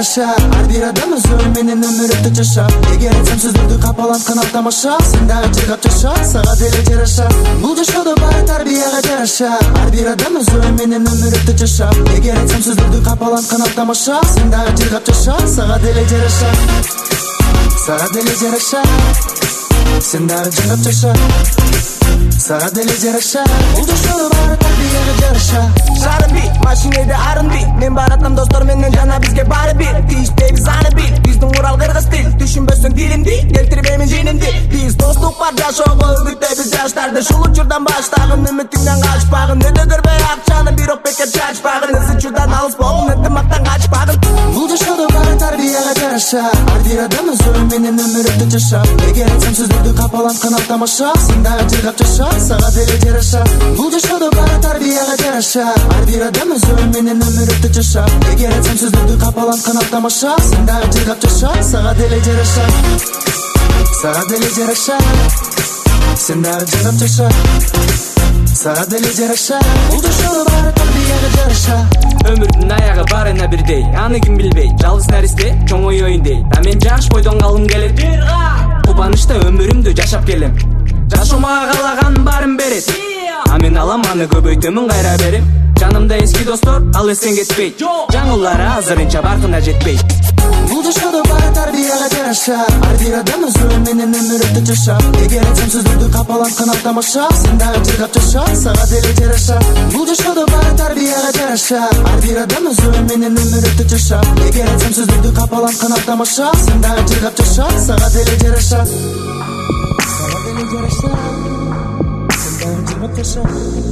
жараша. Ар бир адам өз ой менен өмүрүндү жаша. Эгер айтсам сөздөрдү капаланткан ал тамаша, сен дагы жыргап жаша, сага деле жараша. Бул жашоодо баары тарбияга жараша. Ар бир адам өз ой менен өмүрүндү жаша. Эгер айтсам сөздөрдү капаланткан ал тамаша, сен дагы жыргап жаша, сага деле жараша. Сага деле жараша. Сен дагы жыргап жаша, сага деле жараша. Бул жашоодо баары тарбияга жараша. Шарым бир, машинеде арын бир. Мен баратам достор менен жана бизге баары бир. Тийиштейбиз аны бил, биздин Урал кыргыз тил. Түшүнбөсөң тилимди, келтирбеймин жинимди. Биз достук бар жашоого үгүттөйбүз жаштарды. Шул учурдан баштагын үмүтүңдөн качпагын. Өтө көрбөй акчаны бирок бекер чачпагын. Ыз учурдан алыс болгун, ынтымактан качпагын. Бул жашоодо баары тарбияга жараша. Ар бир адам өз ой менен өмүрүндү жаша. Эгер айтсам сөздөрдү капаланткан ал тамаша, сен дагы жыргап жаша, сага деле жараша. Бул жашоодо баары тарбияга жараша. Ар бир адам өз ой менен өмүрүндү жаша. Эгер айтсам сөздөрдү капаланткан ал тамаша, сен дагы жыргап жаша, сага деле жараша. Сага деле жараша. Сен дагы жыргап жаша, сага деле жараша. Бул жашоодо баары тарбияга жараша. Өмүрдүн аягы баарына бирдей, аны ким билбейт. Жалгыз наристе чоң ой оюндей. Да мен жаш бойдон калгым келет. Кубанычта өмүрүмдү жашап келем. Жашоомага каалаган баарын берет. А мен алам аны көбөйтөмүн кайра берем. Жанымда эски достор, ал эстен кетпейт. Жаңылары азырынча баркына жетпейт. Бул жашоодо баары тарбияга жараша. Ар бир адам өз ой менен өмүрүндү жаша. Эгер айтсам сөздөрдү капаланткан ал тамаша, сен дагы жыргап жаша, сага деле жараша. Бул жашоодо баары тарбияга жараша. Ар бир адам өз ой менен өмүрүндү жаша. Эгер айтсам сөздөрдү капаланткан ал тамаша, сен дагы жыргап жаша, сага деле жараша. Сага деле жараша. Сен дагы жыргап жаша,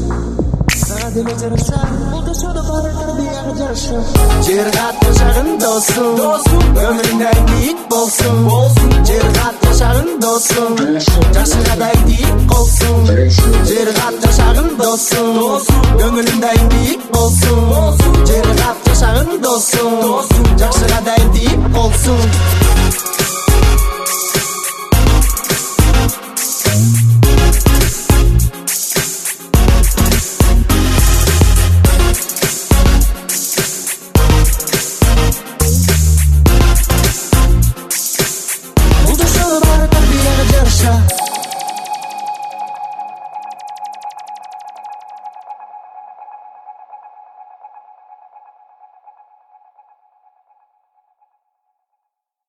сага деле жараша. Бул жашоодо баары тарбияга жараша. Жыргап жашагын досум, өмүрүңдө ийгилик болсун. Жыргап жашагын досум, жашыга да ийгилик болсун. Жыргап жашагын досум, көңүлүңдө ийгилик болсун. Жыргап жашагын досум, жашыга да ийгилик болсун. Bul jashoodо bаары тарбияга жараша.